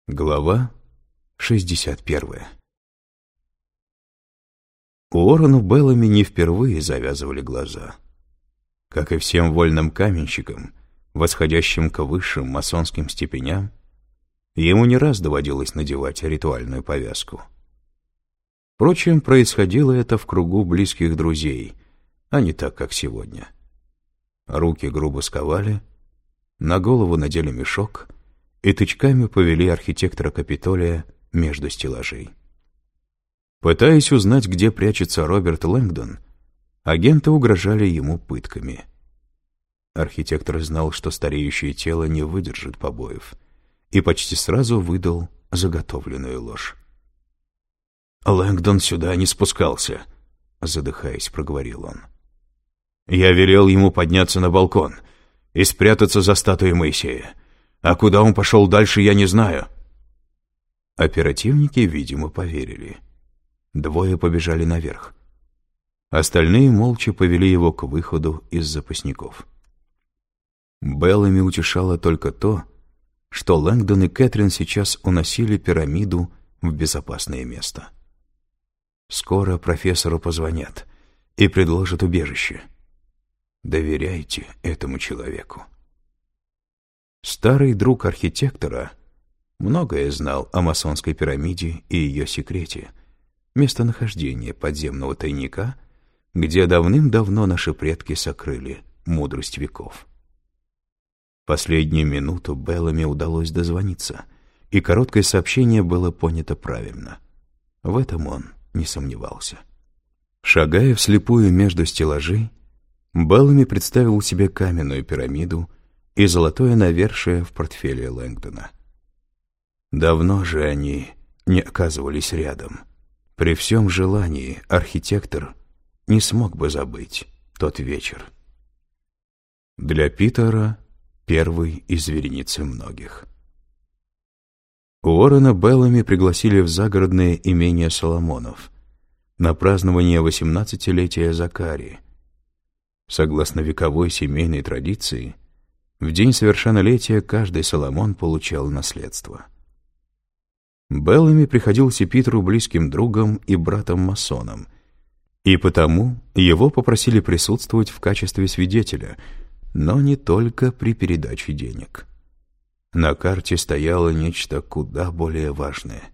Глава 61. Уоррену Беллами не впервые завязывали глаза. Как и всем вольным каменщикам, восходящим к высшим масонским степеням, ему не раз доводилось надевать ритуальную повязку. Впрочем, происходило это в кругу близких друзей, а не так, как сегодня. Руки грубо сковали, на голову надели мешок и тычками повели архитектора Капитолия между стеллажей. Пытаясь узнать, где прячется Роберт Лэнгдон, агенты угрожали ему пытками. Архитектор знал, что стареющее тело не выдержит побоев, и почти сразу выдал заготовленную ложь. «Лэнгдон сюда не спускался», — задыхаясь, проговорил он. «Я велел ему подняться на балкон и спрятаться за статуей Моисея. А куда он пошел дальше, я не знаю». Оперативники, видимо, поверили. Двое побежали наверх. Остальные молча повели его к выходу из запасников. Беллами утешало только то, что Лэнгдон и Кэтрин сейчас уносили пирамиду в безопасное место. Скоро профессору позвонят и предложат убежище. Доверяйте этому человеку. Старый друг архитектора многое знал о масонской пирамиде и ее секрете, местонахождении подземного тайника, где давным-давно наши предки сокрыли мудрость веков. Последнюю минуту Беллами удалось дозвониться, и короткое сообщение было понято правильно. В этом он не сомневался. Шагая вслепую между стеллажей, Беллами представил себе каменную пирамиду и золотое навершие в портфеле Лэнгдона. Давно же они не оказывались рядом. При всем желании архитектор не смог бы забыть тот вечер. Для Питера первый из вереницы многих. Уоррена Беллами пригласили в загородное имение Соломонов на празднование 18-летия Закари. Согласно вековой семейной традиции, в день совершеннолетия каждый Соломон получал наследство. Беллами приходился Питеру близким другом и братом-масоном, и потому его попросили присутствовать в качестве свидетеля, но не только при передаче денег. На карте стояло нечто куда более важное.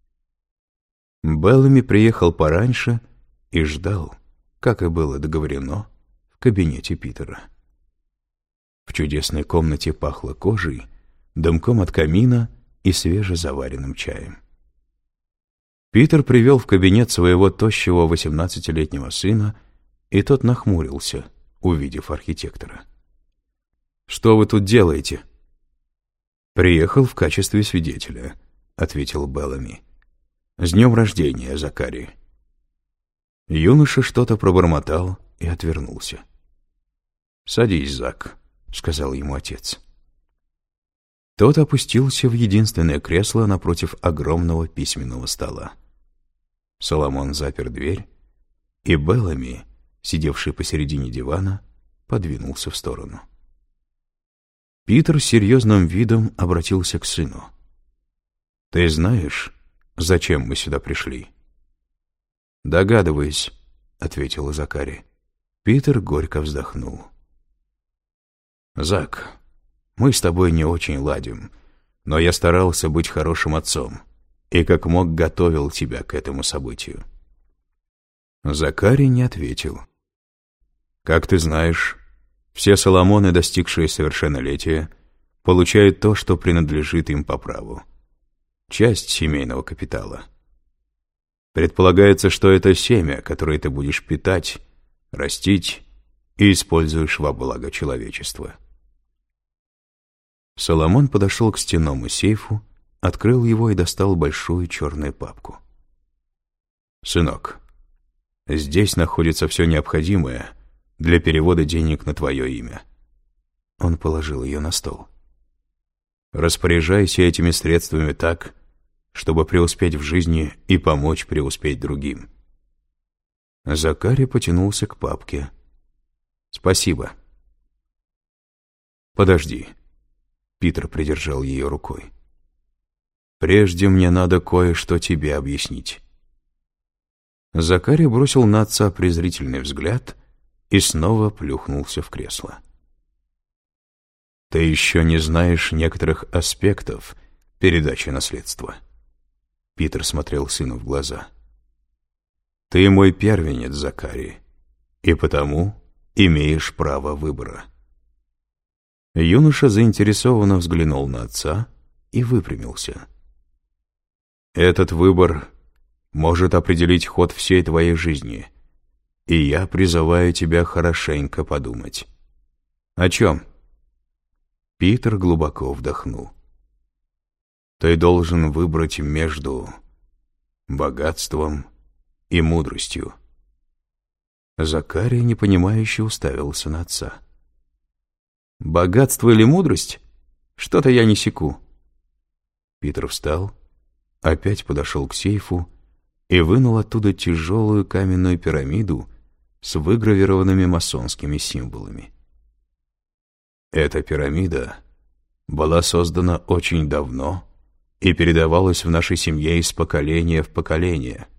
Беллами приехал пораньше и ждал, как и было договорено, в кабинете Питера. В чудесной комнате пахло кожей, дымком от камина и свежезаваренным чаем. Питер привел в кабинет своего тощего 18-летнего сына, и тот нахмурился, увидев архитектора. «Что вы тут делаете?» «Приехал в качестве свидетеля», — ответил Беллами. «С днем рождения, Закари». Юноша что-то пробормотал и отвернулся. «Садись, Зак», — сказал ему отец. Тот опустился в единственное кресло напротив огромного письменного стола. Соломон запер дверь, и Беллами, сидевший посередине дивана, подвинулся в сторону. Питер с серьезным видом обратился к сыну. «Ты знаешь, зачем мы сюда пришли?» «Догадываюсь», — ответил Закари. Питер горько вздохнул. «Зак, мы с тобой не очень ладим, но я старался быть хорошим отцом и как мог готовил тебя к этому событию». Закари не ответил. «Как ты знаешь, все Соломоны, достигшие совершеннолетия, получают то, что принадлежит им по праву. Часть семейного капитала. Предполагается, что это семя, которое ты будешь питать, растить и используешь во благо человечества». Соломон подошел к стенному сейфу, открыл его и достал большую черную папку. «Сынок, здесь находится все необходимое для перевода денег на твое имя». Он положил ее на стол. «Распоряжайся этими средствами так, чтобы преуспеть в жизни и помочь преуспеть другим». Закари потянулся к папке. «Спасибо». «Подожди». Питер придержал ее рукой. Прежде мне надо кое-что тебе объяснить». Закарий бросил на отца презрительный взгляд и снова плюхнулся в кресло. «Ты еще не знаешь некоторых аспектов передачи наследства». Питер смотрел сыну в глаза. «Ты мой первенец, Закарий, и потому имеешь право выбора». Юноша заинтересованно взглянул на отца и выпрямился. «Этот выбор может определить ход всей твоей жизни, и я призываю тебя хорошенько подумать». «О чем?» Питер глубоко вдохнул. «Ты должен выбрать между богатством и мудростью». Закарий непонимающе уставился на отца. «Богатство или мудрость? Что-то я не секу». Питер встал, опять подошел к сейфу и вынул оттуда тяжелую каменную пирамиду с выгравированными масонскими символами. Эта пирамида была создана очень давно и передавалась в нашей семье из поколения в поколение.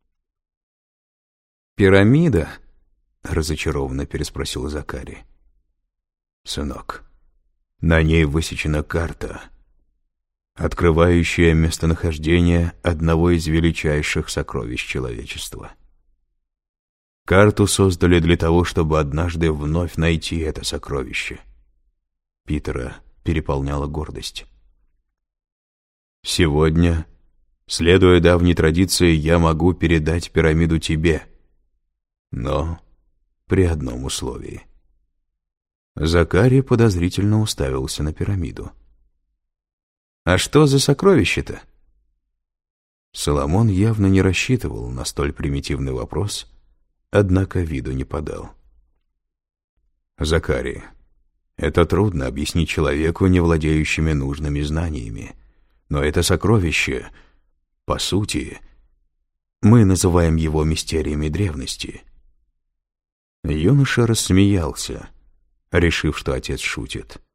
«Пирамида?» — разочарованно переспросил Закарий. «Сынок, на ней высечена карта, открывающая местонахождение одного из величайших сокровищ человечества. Карту создали для того, чтобы однажды вновь найти это сокровище». Питера переполняла гордость. «Сегодня, следуя давней традиции, я могу передать пирамиду тебе, но при одном условии». Закарий подозрительно уставился на пирамиду. «А что за сокровище-то?» Соломон явно не рассчитывал на столь примитивный вопрос, однако виду не подал. «Закарий, это трудно объяснить человеку, не владеющими нужными знаниями, но это сокровище, по сути, мы называем его мистериями древности». Юноша рассмеялся, решив, что отец шутит.